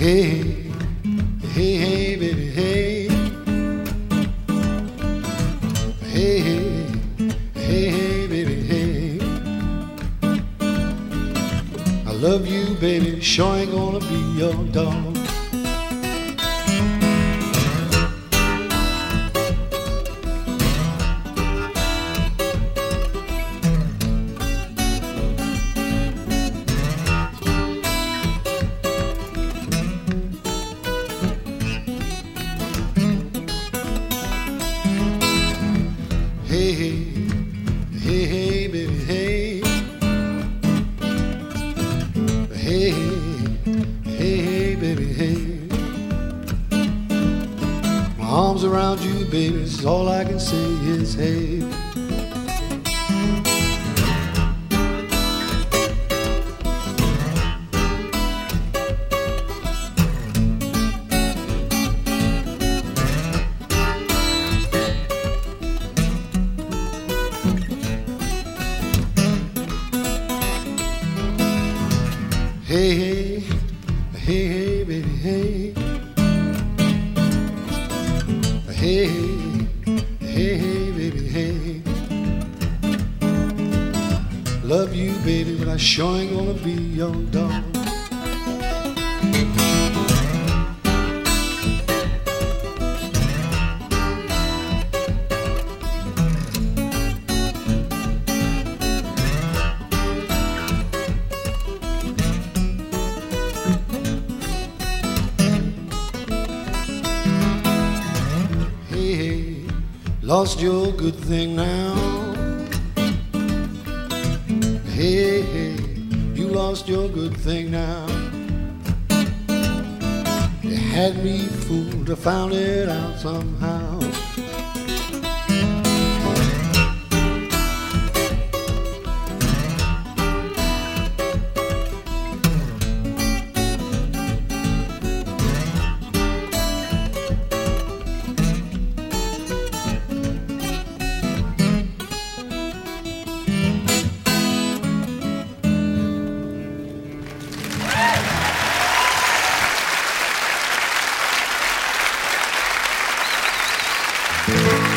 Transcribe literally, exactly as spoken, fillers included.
Hey, hey, hey, baby, hey. Hey, hey, hey, hey, baby, hey. I love you, baby, sure ain't gonna be your dog. Hey, hey, hey, hey, baby, hey. Hey, hey, hey, baby, hey. My arms around you, baby, is all I can say is hey. Hey, hey, hey, hey, baby, hey. Hey, hey, hey, baby, hey. Love you, baby, but I sure ain't gonna be your dog. Hey, lost your good thing now. Hey, hey, you lost your good thing now. You had me fooled, I found it out somehow. Thank you.